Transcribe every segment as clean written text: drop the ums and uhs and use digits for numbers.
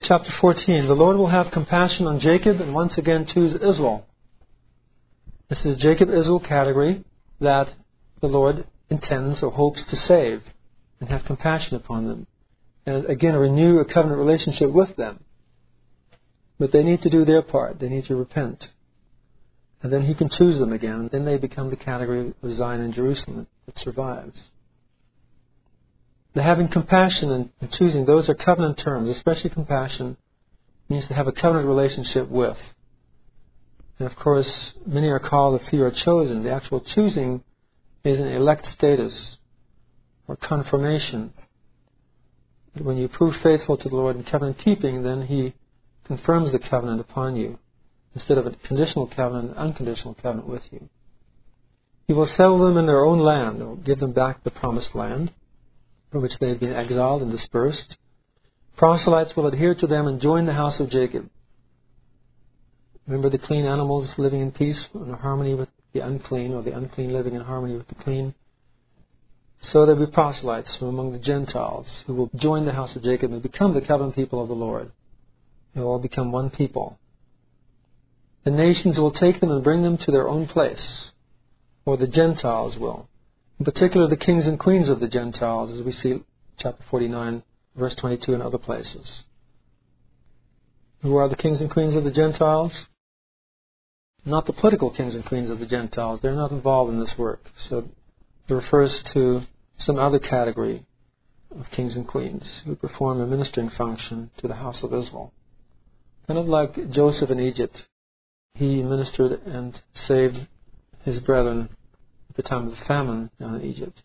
Chapter 14. The Lord will have compassion on Jacob and once again choose Israel. This is Jacob-Israel category that the Lord intends or hopes to save and have compassion upon them. And again, renew a covenant relationship with them. But they need to do their part. They need to repent. And then He can choose them again. And then they become the category of Zion and Jerusalem that survives. The having compassion and choosing, those are covenant terms. Especially compassion means to have a covenant relationship with. And of course, many are called, a few are chosen. The actual choosing is an elect status or confirmation. When you prove faithful to the Lord in covenant keeping, then He confirms the covenant upon you instead of a conditional covenant, an unconditional covenant with you. He will settle them in their own land, or give them back the promised land from which they have been exiled and dispersed. Proselytes will adhere to them and join the house of Jacob. Remember the clean animals living in peace and in harmony with the unclean, or the unclean living in harmony with the clean. So there will be proselytes from among the Gentiles who will join the house of Jacob and become the covenant people of the Lord. They will all become one people. The nations will take them and bring them to their own place, or the Gentiles will. In particular, the kings and queens of the Gentiles, as we see chapter 49, verse 22 and other places. Who are the kings and queens of the Gentiles? Not the political kings and queens of the Gentiles. They're not involved in this work. So it refers to some other category of kings and queens who perform a ministering function to the house of Israel. Kind of like Joseph in Egypt. He ministered and saved his brethren at the time of the famine down in Egypt.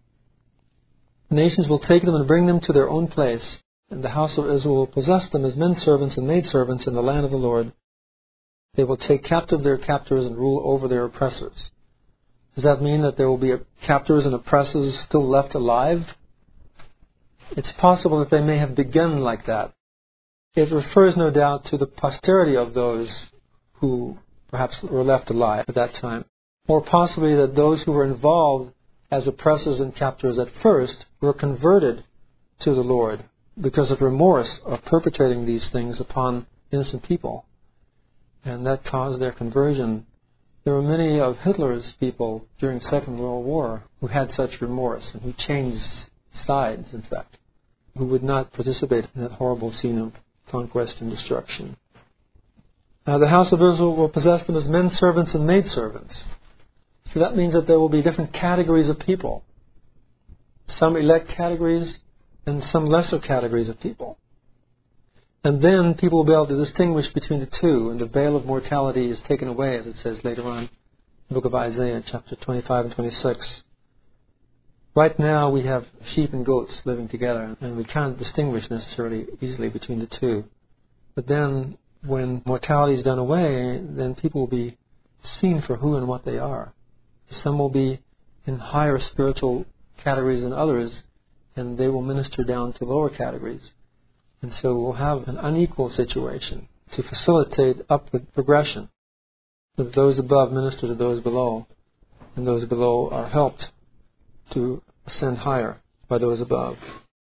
The nations will take them and bring them to their own place, and the house of Israel will possess them as men servants and maid servants in the land of the Lord. They will take captive their captors and rule over their oppressors. Does that mean that there will be captors and oppressors still left alive? It's possible that they may have begun like that. It refers no doubt to the posterity of those who perhaps were left alive at that time. Or possibly that those who were involved as oppressors and captors at first were converted to the Lord because of remorse of perpetrating these things upon innocent people. And that caused their conversion. There were many of Hitler's people during the Second World War who had such remorse and who changed sides, in fact, who would not participate in that horrible scene of conquest and destruction. Now, the house of Israel will possess them as men servants and maid servants. So that means that there will be different categories of people. Some elect categories and some lesser categories of people. And then people will be able to distinguish between the two, and the veil of mortality is taken away, as it says later on in the book of Isaiah, chapter 25 and 26. Right now we have sheep and goats living together, and we can't distinguish necessarily easily between the two. But then, when mortality is done away, then people will be seen for who and what they are. Some will be in higher spiritual categories than others, and they will minister down to lower categories. And so we'll have an unequal situation to facilitate upward progression. That those above minister to those below, and those below are helped to ascend higher by those above.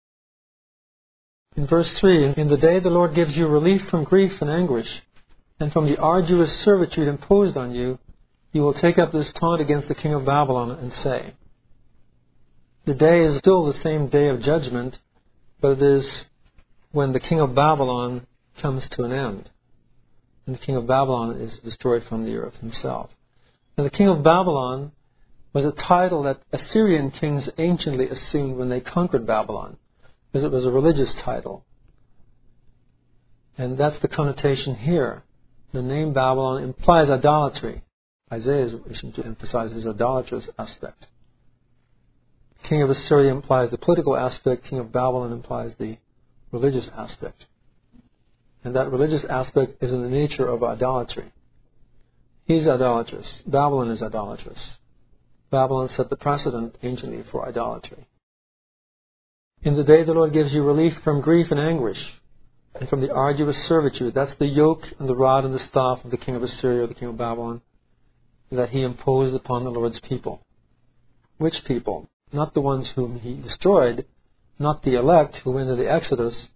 In verse 3, in the day the Lord gives you relief from grief and anguish, and from the arduous servitude imposed on you, you will take up this taunt against the king of Babylon and say, the day is still the same day of judgment, but it is when the king of Babylon comes to an end. And the king of Babylon is destroyed from the earth himself. And the king of Babylon was a title that Assyrian kings anciently assumed when they conquered Babylon, because it was a religious title. And that's the connotation here. The name Babylon implies idolatry. Isaiah is wishing to emphasize his idolatrous aspect. King of Assyria implies the political aspect. King of Babylon implies the religious aspect. And that religious aspect is in the nature of idolatry. He's idolatrous. Babylon is idolatrous. Babylon set the precedent anciently for idolatry. In the day the Lord gives you relief from grief and anguish, and from the arduous servitude. That's the yoke and the rod and the staff of the king of Assyria, or the king of Babylon, that he imposed upon the Lord's people. Which people? Not the ones whom he destroyed, not the elect who went into the Exodus,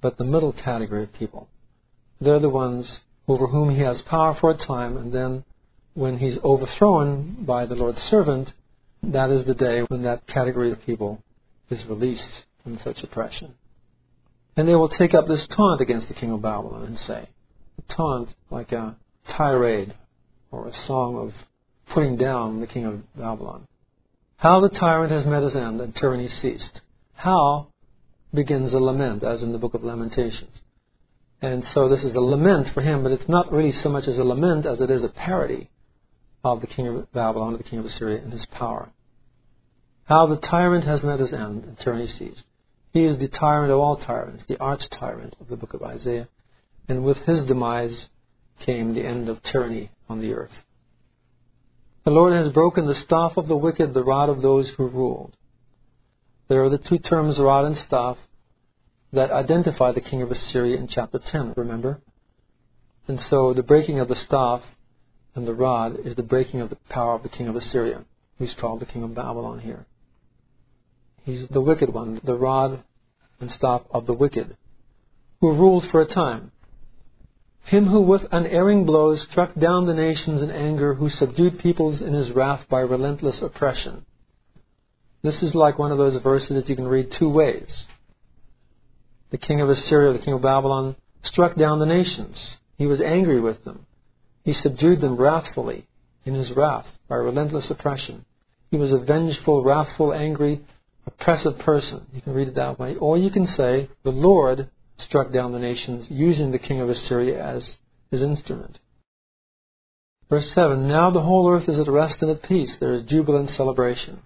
but the middle category of people. They're the ones over whom he has power for a time, and then when he's overthrown by the Lord's servant, that is the day when that category of people is released from such oppression. And they will take up this taunt against the king of Babylon and say, a taunt like a tirade or a song of putting down the king of Babylon. How the tyrant has met his end and tyranny ceased. How begins a lament, as in the book of Lamentations. And so this is a lament for him, but it's not really so much as a lament as it is a parody of the king of Babylon, the king of Assyria, and his power. How the tyrant has met his end and tyranny ceased. He is the tyrant of all tyrants, the arch-tyrant of the book of Isaiah. And with his demise came the end of tyranny on the earth. The Lord has broken the staff of the wicked, the rod of those who ruled. There are the two terms, rod and staff, that identify the king of Assyria in chapter 10, remember? And so the breaking of the staff and the rod is the breaking of the power of the king of Assyria, who's called the king of Babylon here. He's the wicked one, the rod and staff of the wicked, who ruled for a time. Him who with unerring blows struck down the nations in anger, who subdued peoples in his wrath by relentless oppression. This is like one of those verses that you can read two ways. The king of Assyria, the king of Babylon, struck down the nations. He was angry with them. He subdued them wrathfully in his wrath by relentless oppression. He was a vengeful, wrathful, angry, oppressive person. You can read it that way. Or you can say, the Lord struck down the nations using the king of Assyria as his instrument. Verse 7, now the whole earth is at rest and at peace. There is jubilant celebration.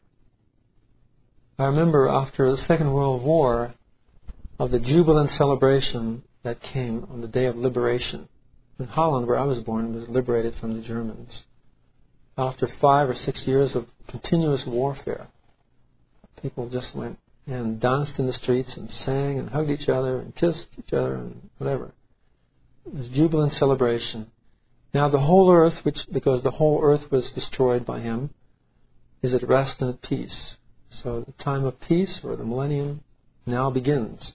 I remember after the Second World War of the jubilant celebration that came on the day of liberation. In Holland, where I was born, was liberated from the Germans. After 5 or 6 years of continuous warfare, people just went and danced in the streets and sang and hugged each other and kissed each other and whatever. It was jubilant celebration. Now the whole earth, because the whole earth was destroyed by him, is at rest and at peace. So the time of peace, or the millennium, now begins.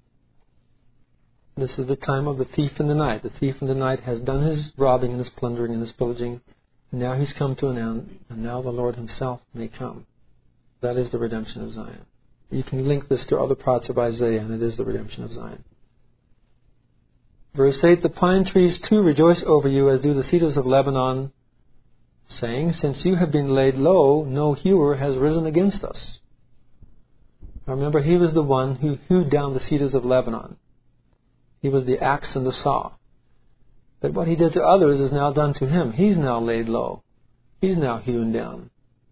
This is the time of the thief in the night. The thief in the night has done his robbing and his plundering and his pillaging, and now he's come to an end, and now the Lord himself may come. That is the redemption of Zion. You can link this to other parts of Isaiah, and it is the redemption of Zion. Verse 8, the pine trees too rejoice over you, as do the cedars of Lebanon, saying, since you have been laid low, no hewer has risen against us. Now remember, he was the one who hewed down the cedars of Lebanon. He was the axe and the saw. But what he did to others is now done to him. He's now laid low. He's now hewn down.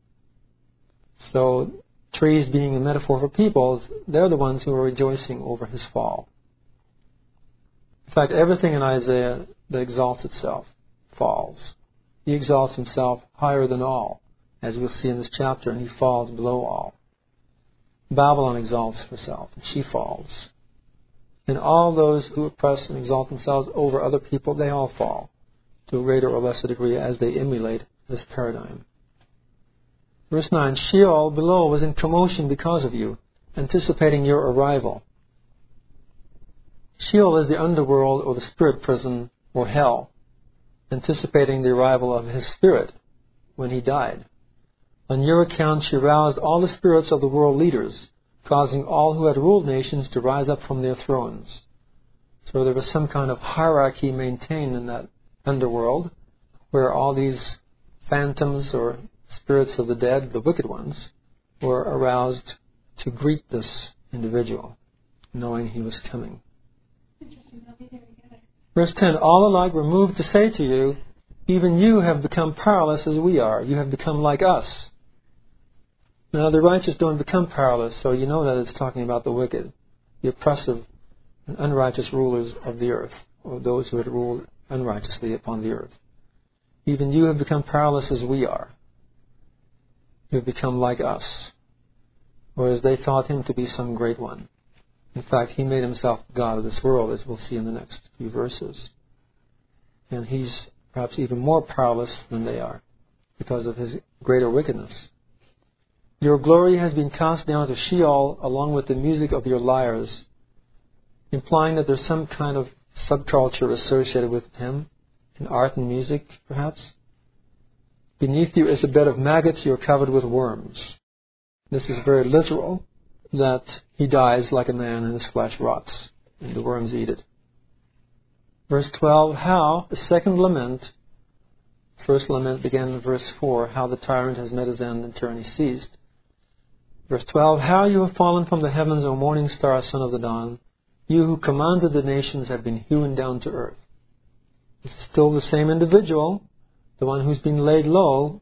So, trees being a metaphor for people, they're the ones who are rejoicing over his fall. In fact, everything in Isaiah that exalts itself falls. He exalts himself higher than all, as we'll see in this chapter, and he falls below all. Babylon exalts herself, and she falls. And all those who oppress and exalt themselves over other people, they all fall, to a greater or lesser degree, as they emulate this paradigm. Verse 9, Sheol below was in commotion because of you, anticipating your arrival. Sheol is the underworld, or the spirit prison, or hell, anticipating the arrival of his spirit when he died. On your account she roused all the spirits of the world leaders, causing all who had ruled nations to rise up from their thrones. So there was some kind of hierarchy maintained in that underworld, where all these phantoms or spirits of the dead, the wicked ones, were aroused to greet this individual, knowing he was coming. Verse 10, all alike were moved to say to you, even you have become powerless as we are. You have become like us. Now the righteous don't become powerless, so you know that it's talking about the wicked, the oppressive and unrighteous rulers of the earth, or those who had ruled unrighteously upon the earth. Even you have become powerless as we are. You have become like us. Whereas they thought him to be some great one. In fact, he made himself God of this world, as we'll see in the next few verses. And he's perhaps even more powerless than they are, because of his greater wickedness. Your glory has been cast down to Sheol along with the music of your lyres. implying that there's some kind of subculture associated with him, in art and music, perhaps. Beneath you is a bed of maggots, you are covered with worms. This is very literal, that he dies like a man and his flesh rots, and the worms eat it. Verse 12, how, the second lament, first lament began in verse 4, how the tyrant has met his end and tyranny ceased. Verse 12, how you have fallen from the heavens, O morning star, son of the dawn. You who commanded the nations have been hewn down to earth. It's still the same individual, the one who's been laid low.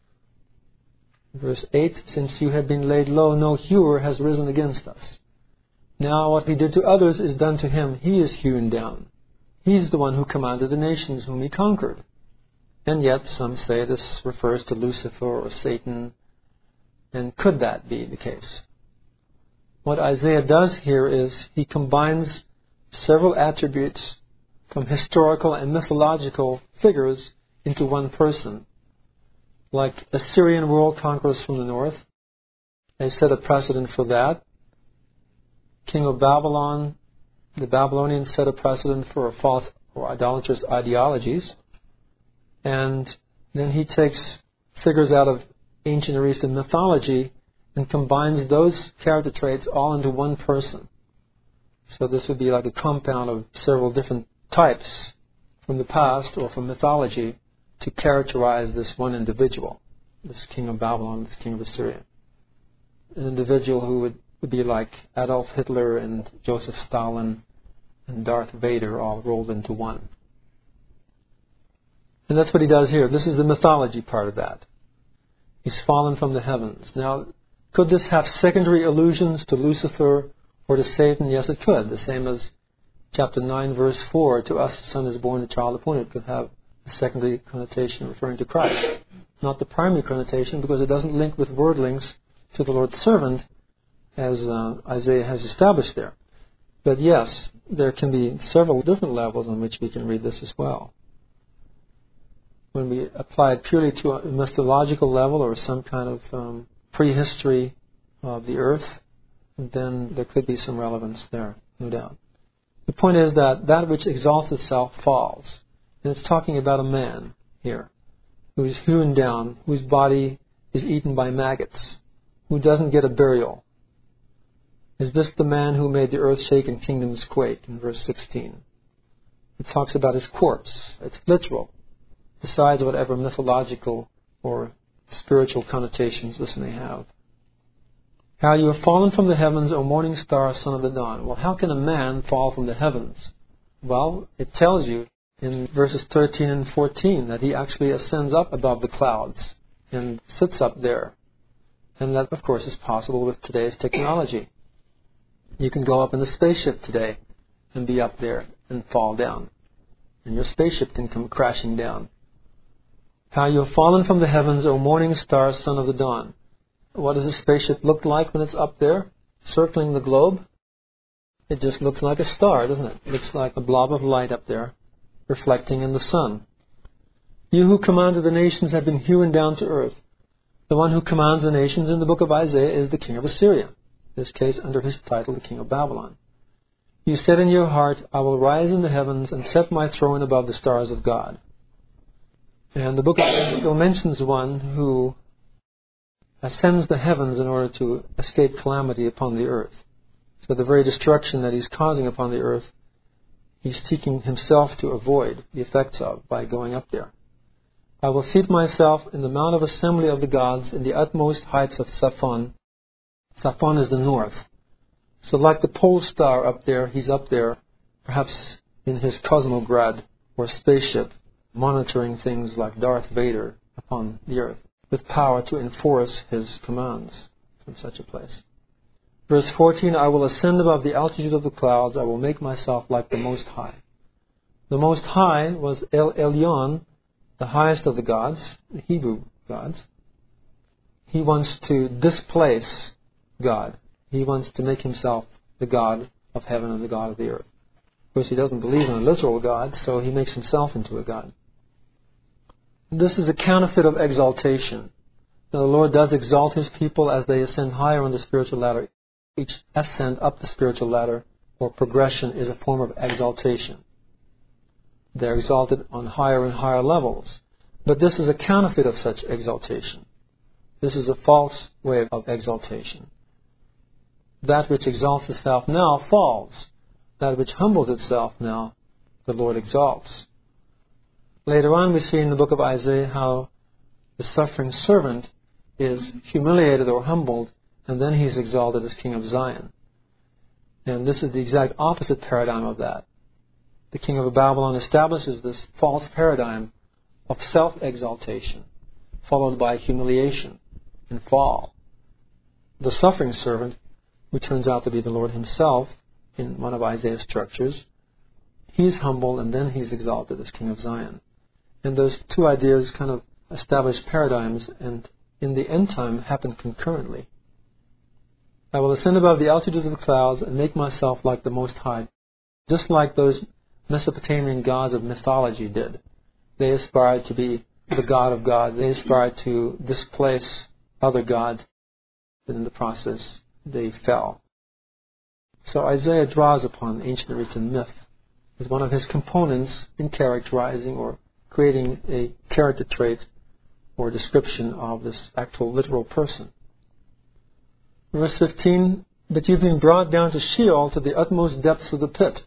Verse 8, since you have been laid low, no hewer has risen against us. Now what he did to others is done to him. He is hewn down. He's the one who commanded the nations whom he conquered. And yet some say this refers to Lucifer or Satan. And could that be the case? What Isaiah does here is he combines several attributes from historical and mythological figures into one person. Like Assyrian world conquerors from the north, they set a precedent for that. King of Babylon, the Babylonians set a precedent for false or idolatrous ideologies. And then he takes figures out of ancient Near Eastern mythology and combines those character traits all into one person. So this would be like a compound of several different types from the past or from mythology to characterize this one individual, this king of Babylon, this king of Assyria. An individual who would be like Adolf Hitler and Joseph Stalin and Darth Vader all rolled into one. And that's what he does here. This is the mythology part of that. He's fallen from the heavens. Now, could this have secondary allusions to Lucifer or to Satan? Yes, it could. The same as chapter 9, verse 4, to us a son is born, a child appointed, could have a secondary connotation referring to Christ. Not the primary connotation, because it doesn't link with word links to the Lord's servant, as Isaiah has established there. But yes, there can be several different levels on which we can read this as well. When we apply it purely to a mythological level or some kind of prehistory of the earth, then there could be some relevance there, no doubt. The point is that which exalts itself falls. And it's talking about a man here who is hewn down, whose body is eaten by maggots, who doesn't get a burial. Is this the man who made the earth shake and kingdoms quake, in verse 16? It talks about his corpse. It's literal, besides whatever mythological or spiritual connotations this may have. How you have fallen from the heavens, O morning star, son of the dawn. Well, how can a man fall from the heavens? Well, it tells you in verses 13 and 14 that he actually ascends up above the clouds and sits up there. And that, of course, is possible with today's technology. You can go up in a spaceship today and be up there and fall down. And your spaceship can come crashing down. How you have fallen from the heavens, O morning star, son of the dawn. What does a spaceship look like when it's up there, circling the globe? It just looks like a star, doesn't it? It looks like a blob of light up there, reflecting in the sun. You who commanded the nations have been hewn down to earth. The one who commands the nations in the book of Isaiah is the king of Assyria, in this case under his title, the king of Babylon. You said in your heart, I will rise in the heavens and set my throne above the stars of God. And the book of Ezekiel mentions one who ascends the heavens in order to escape calamity upon the earth. So the very destruction that he's causing upon the earth, he's seeking himself to avoid the effects of by going up there. I will seat myself in the mount of assembly of the gods in the utmost heights of Saphon. Saphon is the north. So like the pole star up there, he's up there, perhaps in his cosmograd or spaceship, monitoring things like Darth Vader upon the earth, with power to enforce his commands from such a place. Verse 14, I will ascend above the altitude of the clouds. I will make myself like the Most High. The Most High was El Elyon, the highest of the gods, the Hebrew gods. He wants to displace God. He wants to make himself the God of heaven and the God of the earth. Of course, he doesn't believe in a literal God, so he makes himself into a God. This is a counterfeit of exaltation. Now, the Lord does exalt his people as they ascend higher on the spiritual ladder. Each ascent up the spiritual ladder or progression is a form of exaltation. They're exalted on higher and higher levels. But this is a counterfeit of such exaltation. This is a false way of exaltation. That which exalts itself now falls. That which humbles itself now, the Lord exalts. Later on we see in the book of Isaiah how the suffering servant is humiliated or humbled, and then he's exalted as King of Zion. And this is the exact opposite paradigm of that. The king of Babylon establishes this false paradigm of self-exaltation, followed by humiliation and fall. The suffering servant, who turns out to be the Lord himself in one of Isaiah's structures, he's humbled and then he's exalted as King of Zion. And those two ideas kind of establish paradigms and in the end time happen concurrently. I will ascend above the altitude of the clouds and make myself like the Most High, just like those Mesopotamian gods of mythology did. They aspired to be the God of gods. They aspired to displace other gods, and in the process they fell. So Isaiah draws upon ancient written myth as one of his components in characterizing or creating a character trait or description of this actual literal person. Verse 15, but you've been brought down to Sheol, to the utmost depths of the pit.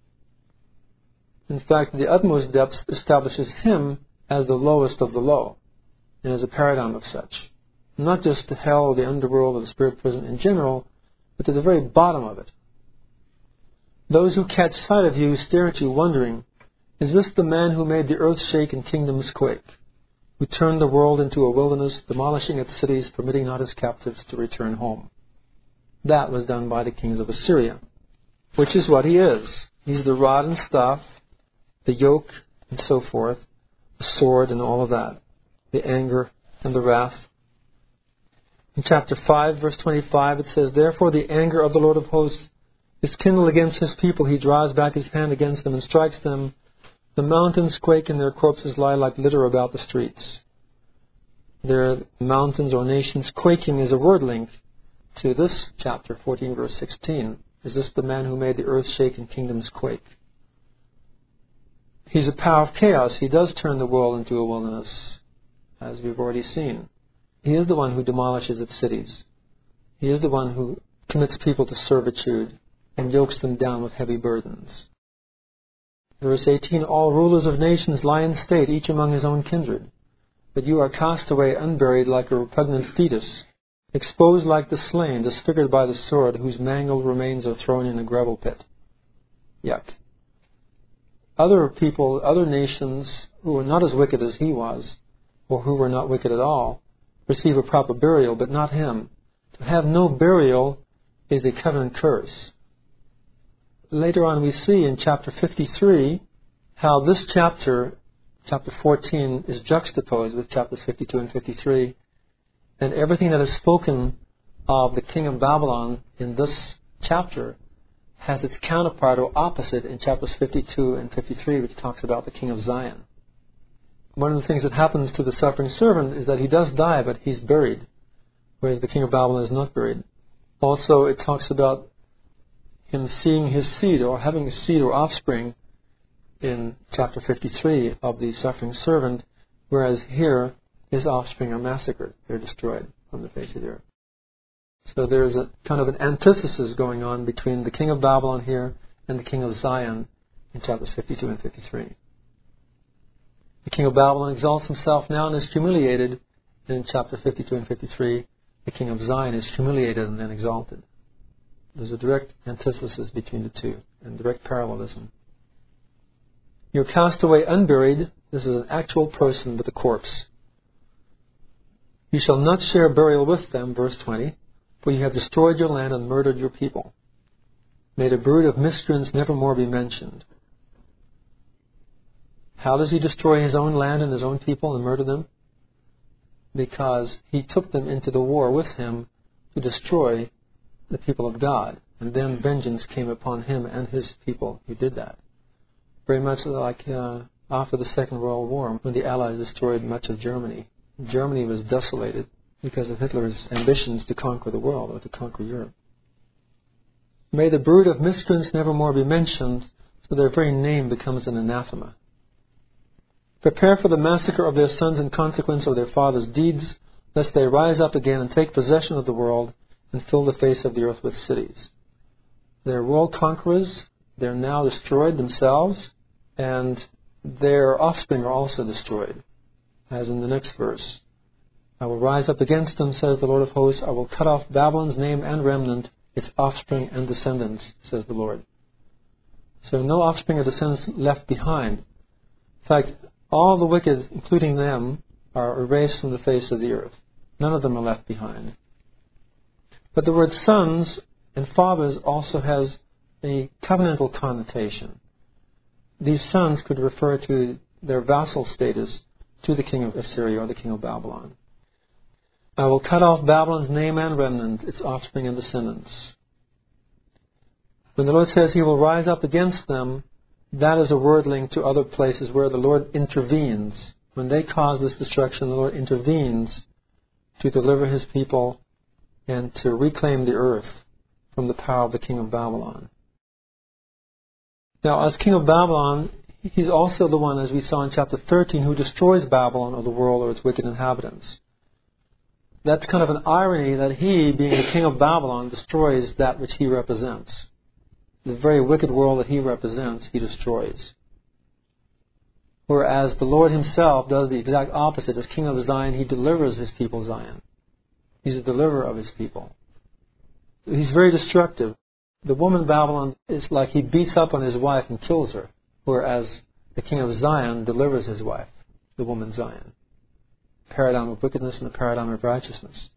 In fact, the utmost depths establishes him as the lowest of the low, and as a paradigm of such. Not just to hell or the underworld or the spirit prison in general, but to the very bottom of it. Those who catch sight of you stare at you wondering, is this the man who made the earth shake and kingdoms quake, who turned the world into a wilderness, demolishing its cities, permitting not his captives to return home? That was done by the kings of Assyria, which is what he is. He's the rod and staff, the yoke and so forth, the sword and all of that, the anger and the wrath. In chapter 5, verse 25, it says, therefore the anger of the Lord of hosts is kindled against his people. He draws back his hand against them and strikes them. The mountains quake and their corpses lie like litter about the streets. Their mountains or nations quaking is a word link to this chapter 14, verse 16. Is this the man who made the earth shake and kingdoms quake? He's a power of chaos. He does turn the world into a wilderness, as we've already seen. He is the one who demolishes its cities. He is the one who commits people to servitude and yokes them down with heavy burdens. Verse 18, all rulers of nations lie in state, each among his own kindred. But you are cast away unburied like a repugnant fetus, exposed like the slain, disfigured by the sword, whose mangled remains are thrown in a gravel pit. Yuck. Other people, other nations who were not as wicked as he was, or who were not wicked at all, receive a proper burial, but not him. To have no burial is a covenant curse. Later on we see in chapter 53 how this chapter, chapter 14, is juxtaposed with chapters 52 and 53. And everything that is spoken of the king of Babylon in this chapter has its counterpart or opposite in chapters 52 and 53, which talks about the king of Zion. One of the things that happens to the suffering servant is that he does die, but he's buried, whereas the king of Babylon is not buried. Also, it talks about him seeing his seed or having a seed or offspring in chapter 53 of the suffering servant, whereas here his offspring are massacred. They're destroyed from the face of the earth. So there's a kind of an antithesis going on between the king of Babylon here and the king of Zion in chapters 52 and 53. The king of Babylon exalts himself now and is humiliated. And in chapter 52 and 53, the king of Zion is humiliated and then exalted. There's a direct antithesis between the two, and direct parallelism. You're cast away unburied. This is an actual person with a corpse. You shall not share burial with them, verse 20, for you have destroyed your land and murdered your people. Made a brood of miscreants never more be mentioned. How does he destroy his own land and his own people and murder them? Because he took them into the war with him to destroy the people of God. And then vengeance came upon him and his people who did that. Very much like after the Second World War, when the Allies destroyed much of Germany. Germany was desolated because of Hitler's ambitions to conquer the world or to conquer Europe. May the brood of miscreants never more be mentioned, so their very name becomes an anathema. Prepare for the massacre of their sons in consequence of their fathers' deeds, lest they rise up again and take possession of the world and fill the face of the earth with cities. They are world conquerors. They are now destroyed themselves, and their offspring are also destroyed, as in the next verse. I will rise up against them, says the Lord of hosts. I will cut off Babylon's name and remnant, its offspring and descendants, says the Lord. So no offspring or descendants left behind. In fact, all the wicked, including them, are erased from the face of the earth. None of them are left behind. But the word sons and fathers also has a covenantal connotation. These sons could refer to their vassal status to the king of Assyria or the king of Babylon. I will cut off Babylon's name and remnant, its offspring and descendants. When the Lord says He will rise up against them, that is a word link to other places where the Lord intervenes. When they cause this destruction, the Lord intervenes to deliver His people and to reclaim the earth from the power of the king of Babylon. Now, as king of Babylon, he's also the one, as we saw in chapter 13, who destroys Babylon or the world or its wicked inhabitants. That's kind of an irony that he, being the king of Babylon, destroys that which he represents. The very wicked world that he represents, he destroys. Whereas the Lord Himself does the exact opposite. As king of Zion, He delivers His people Zion. He's a deliverer of His people. He's very destructive. The woman Babylon is like he beats up on his wife and kills her, whereas the king of Zion delivers his wife, the woman Zion. A paradigm of wickedness and a paradigm of righteousness.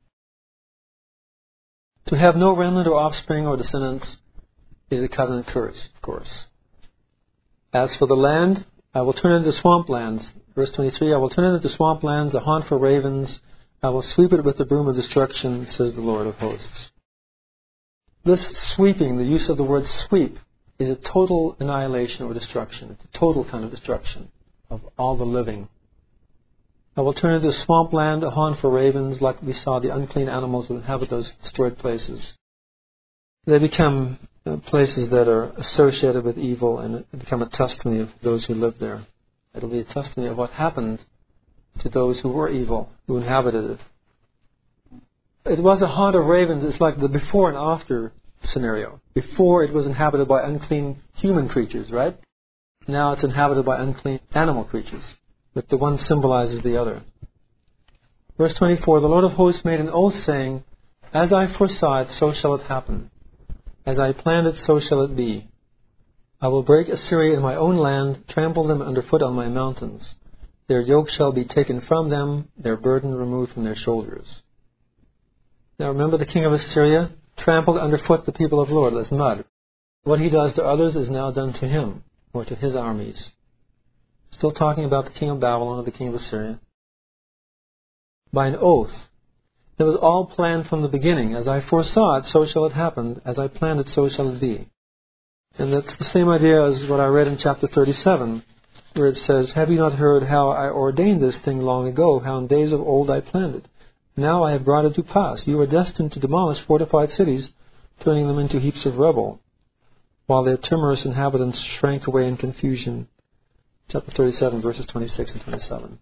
To have no remnant or offspring or descendants is a covenant curse, of course. As for the land, I will turn it into swamplands. Verse 23, I will turn it into swamplands, a haunt for ravens. I will sweep it with the broom of destruction, says the Lord of hosts. This sweeping, the use of the word sweep, is a total annihilation or destruction. It's a total kind of destruction of all the living. I will turn it into swampland, a haunt for ravens, like we saw the unclean animals will inhabit those destroyed places. They become places that are associated with evil and become a testimony of those who live there. It will be a testimony of what happened to those who were evil, who inhabited it. It was a haunt of ravens. It's like the before and after scenario. Before it was inhabited by unclean human creatures, right? Now it's inhabited by unclean animal creatures. But the one symbolizes the other. Verse 24, the Lord of hosts made an oath saying, as I foresaw it, so shall it happen. As I planned it, so shall it be. I will break Assyria in my own land, trample them underfoot on my mountains. Their yoke shall be taken from them, their burden removed from their shoulders. Now remember, the king of Assyria trampled underfoot the people of the Lord as mud. What he does to others is now done to him, or to his armies. Still talking about the king of Babylon or the king of Assyria. By an oath. It was all planned from the beginning. As I foresaw it, so shall it happen. As I planned it, so shall it be. And that's the same idea as what I read in chapter 37, where it says, have you not heard how I ordained this thing long ago, how in days of old I planned it? Now I have brought it to pass. You are destined to demolish fortified cities, turning them into heaps of rubble, while their timorous inhabitants shrank away in confusion. Chapter 37, verses 26 and 27.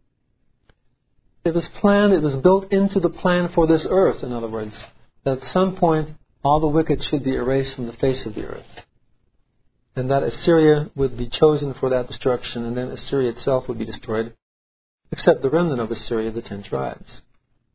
It was planned, it was built into the plan for this earth, in other words, that at some point all the wicked should be erased from the face of the earth. And that Assyria would be chosen for that destruction, and then Assyria itself would be destroyed, except the remnant of Assyria, the 10 tribes.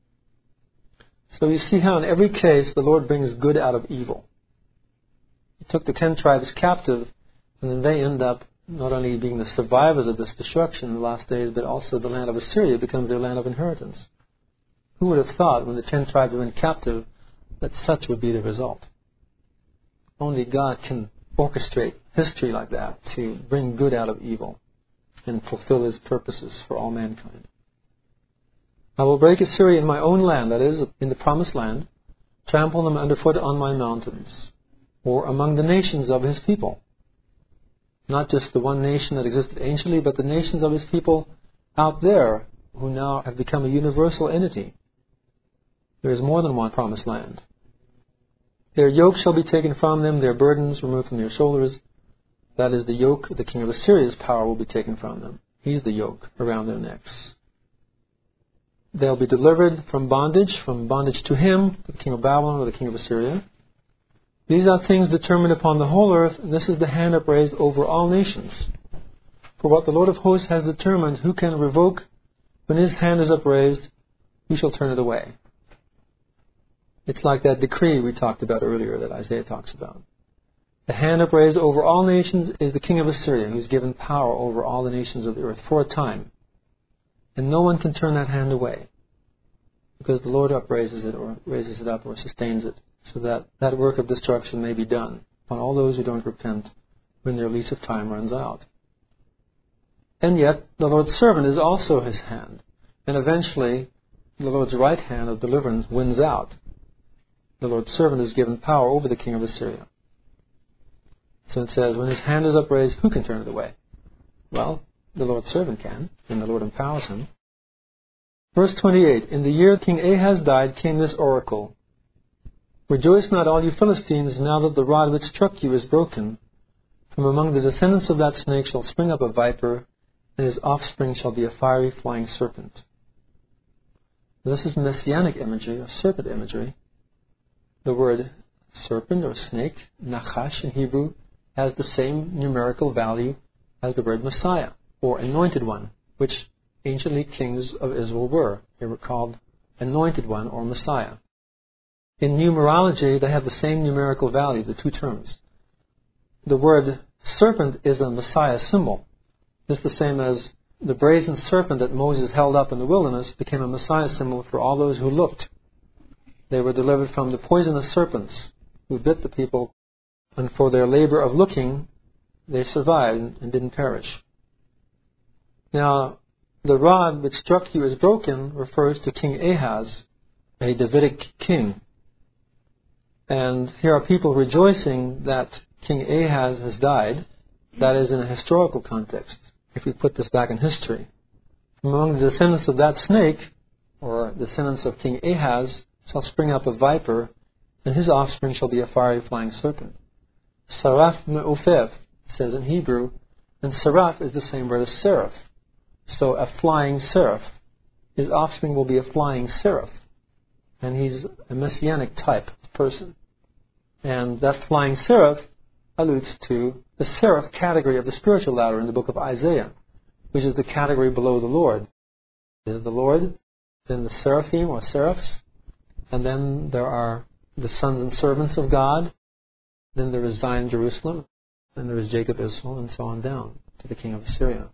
So you see how in every case the Lord brings good out of evil. He took the 10 tribes captive, and then they end up not only being the survivors of this destruction in the last days, but also the land of Assyria becomes their land of inheritance. Who would have thought when the 10 tribes went captive that such would be the result? Only God can orchestrate history like that to bring good out of evil and fulfill His purposes for all mankind. I will break Assyria in my own land, that is, in the promised land, trample them underfoot on my mountains, or among the nations of His people. Not just the one nation that existed anciently, but the nations of His people out there, who now have become a universal entity. There is more than one promised land. Their yoke shall be taken from them, their burdens removed from their shoulders. That is the yoke, the king of Assyria's power will be taken from them. He's the yoke around their necks. They'll be delivered from bondage to him, the king of Babylon or the king of Assyria. These are things determined upon the whole earth, and this is the hand upraised over all nations. For what the Lord of hosts has determined, who can revoke? When his hand is upraised, who shall turn it away? It's like that decree we talked about earlier that Isaiah talks about. The hand upraised over all nations is the king of Assyria, who's given power over all the nations of the earth for a time. And no one can turn that hand away, because the Lord upraises it or raises it up or sustains it, so that that work of destruction may be done upon all those who don't repent when their lease of time runs out. And yet, the Lord's servant is also his hand, and eventually the Lord's right hand of deliverance wins out. The Lord's servant is given power over the king of Assyria. So it says, when his hand is upraised, who can turn it away? Well, the Lord's servant can, and the Lord empowers him. Verse 28, in the year King Ahaz died came this oracle. Rejoice not, all you Philistines, now that the rod which struck you is broken. From among the descendants of that snake shall spring up a viper, and his offspring shall be a fiery flying serpent. This is messianic imagery, or serpent imagery. The word serpent or snake, nachash in Hebrew, has the same numerical value as the word Messiah, or anointed one, which anciently kings of Israel were. They were called anointed one or Messiah. In numerology, they have the same numerical value, the two terms. The word serpent is a Messiah symbol. Just the same as the brazen serpent that Moses held up in the wilderness became a Messiah symbol for all those who looked. They were delivered from the poisonous serpents who bit the people, and for their labor of looking, they survived and didn't perish. Now, the rod which struck you is broken refers to King Ahaz, a Davidic king. And here are people rejoicing that King Ahaz has died. That is in a historical context, if we put this back in history. Among the descendants of that snake, or descendants of King Ahaz, shall spring up a viper, and his offspring shall be a fiery flying serpent. Saraf me'ufef says in Hebrew, and seraph is the same word as seraph. So a flying seraph, his offspring will be a flying seraph, and he's a messianic type of person. And that flying seraph alludes to the seraph category of the spiritual ladder in the book of Isaiah, which is the category below the Lord. There's the Lord, then the seraphim or seraphs, and then there are the sons and servants of God, then there is Zion, Jerusalem, then there is Jacob, Israel, and so on down to the king of Assyria.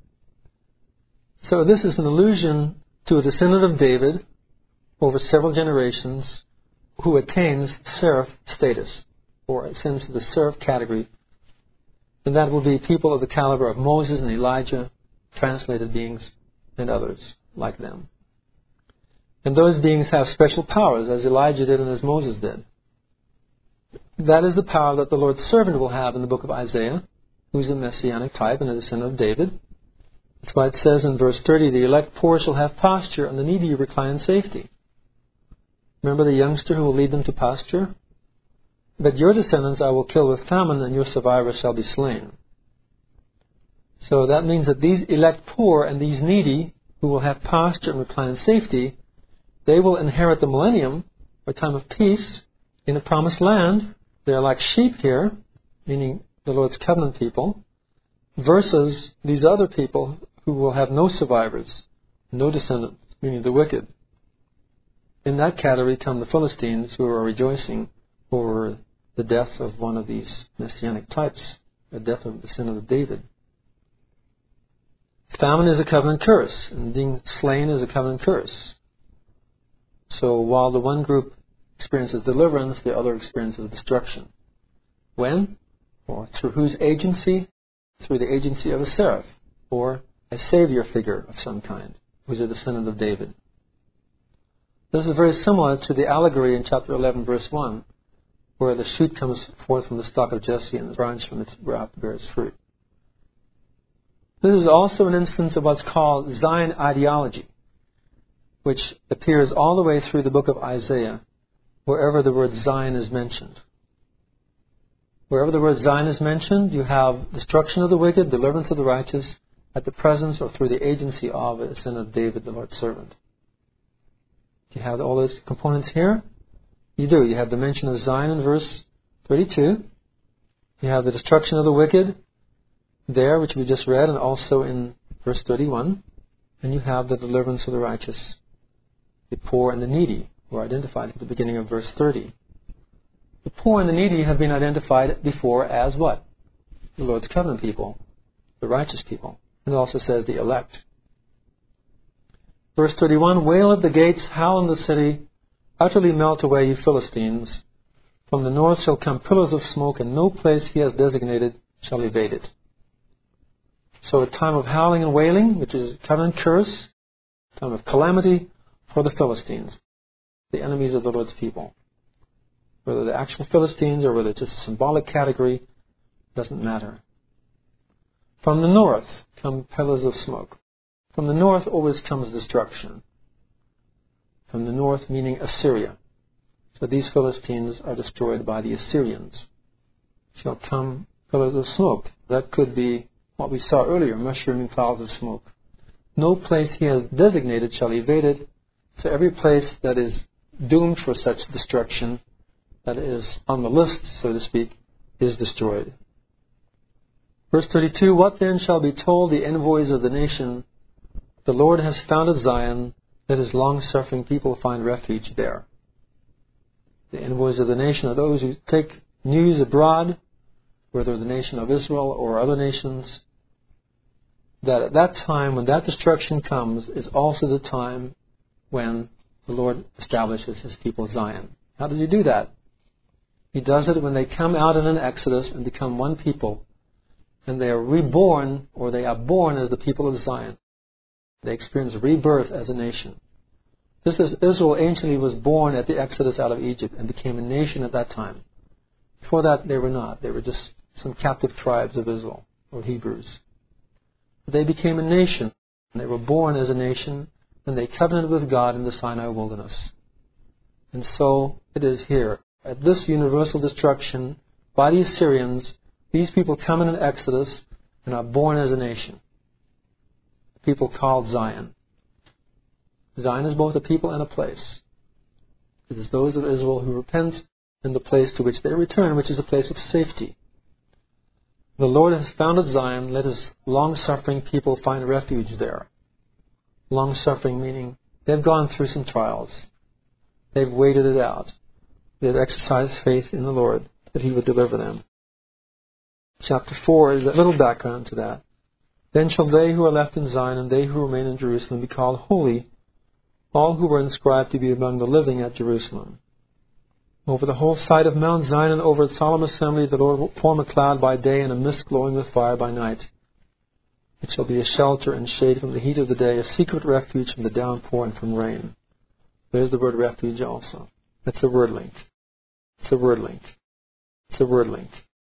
So this is an allusion to a descendant of David over several generations who attains seraph status, or ascends to the seraph category. And that will be people of the caliber of Moses and Elijah, translated beings, and others like them. And those beings have special powers, as Elijah did and as Moses did. That is the power that the Lord's servant will have in the book of Isaiah, who is a messianic type and a descendant of David. That's why it says in verse 30, the elect poor shall have pasture, and the needy recline in safety. Remember the youngster who will lead them to pasture? But your descendants I will kill with famine, and your survivors shall be slain. So that means that these elect poor and these needy, who will have pasture and recline in safety, they will inherit the millennium, or time of peace, in the promised land. They are like sheep here, meaning the Lord's covenant people, versus these other people who will have no survivors, no descendants, meaning the wicked. In that category come the Philistines, who are rejoicing over the death of one of these messianic types, the death of the descendant of David. Famine is a covenant curse, and being slain is a covenant curse. So while the one group experiences deliverance, the other experiences destruction. When? Or through whose agency? Through the agency of a seraph, or a savior figure of some kind, who is a descendant of David. This is very similar to the allegory in chapter 11, verse 1, where the shoot comes forth from the stock of Jesse and the branch from its root bears fruit. This is also an instance of what's called Zion ideology, which appears all the way through the book of Isaiah, wherever the word Zion is mentioned. Wherever the word Zion is mentioned, you have destruction of the wicked, deliverance of the righteous, at the presence or through the agency of a son of David, the Lord's servant. Do you have all those components here? You do. You have the mention of Zion in verse 32. You have the destruction of the wicked there, which we just read, and also in verse 31. And you have the deliverance of the righteous, the poor and the needy, who are identified at the beginning of verse 30. The poor and the needy have been identified before as what? The Lord's covenant people, the righteous people. And it also says the elect. Verse 31, wail at the gates, howl in the city, utterly melt away, you Philistines. From the north shall come pillars of smoke, and no place he has designated shall evade it. So a time of howling and wailing, which is a covenant curse, a time of calamity for the Philistines, the enemies of the Lord's people. Whether the actual Philistines or whether it's just a symbolic category, doesn't matter. From the north come pillars of smoke. From the north always comes destruction. From the north meaning Assyria. So these Philistines are destroyed by the Assyrians. Shall come pillars of smoke. That could be what we saw earlier, mushrooming clouds of smoke. No place he has designated shall evade it. So every place that is doomed for such destruction, that is on the list, so to speak, is destroyed. Verse 32, what then shall be told the envoys of the nation? The Lord has founded Zion, let his long-suffering people find refuge there. The envoys of the nation are those who take news abroad, whether the nation of Israel or other nations, that at that time when that destruction comes is also the time when the Lord establishes his people Zion. How does he do that? He does it when they come out in an exodus and become one people, and they are reborn, or they are born as the people of Zion. They experience rebirth as a nation. Just as Israel anciently was born at the exodus out of Egypt and became a nation at that time. Before that, they were not. They were just some captive tribes of Israel, or Hebrews. They became a nation, and they were born as a nation, and they covenanted with God in the Sinai wilderness. And so it is here. At this universal destruction by the Assyrians, these people come in an exodus and are born as a nation. A people called Zion. Zion is both a people and a place. It is those of Israel who repent in the place to which they return, which is a place of safety. The Lord has founded Zion, let his long-suffering people find refuge there. Long-suffering meaning they've gone through some trials. They've waited it out. They've exercised faith in the Lord that he would deliver them. Chapter 4 is a little background to that. Then shall they who are left in Zion and they who remain in Jerusalem be called holy, all who were inscribed to be among the living at Jerusalem. Over the whole site of Mount Zion and over its solemn assembly the Lord will form a cloud by day and a mist glowing with fire by night. It shall be a shelter and shade from the heat of the day, a secret refuge from the downpour and from rain. There's the word refuge also. That's a word link. It's a word link. It's a word link.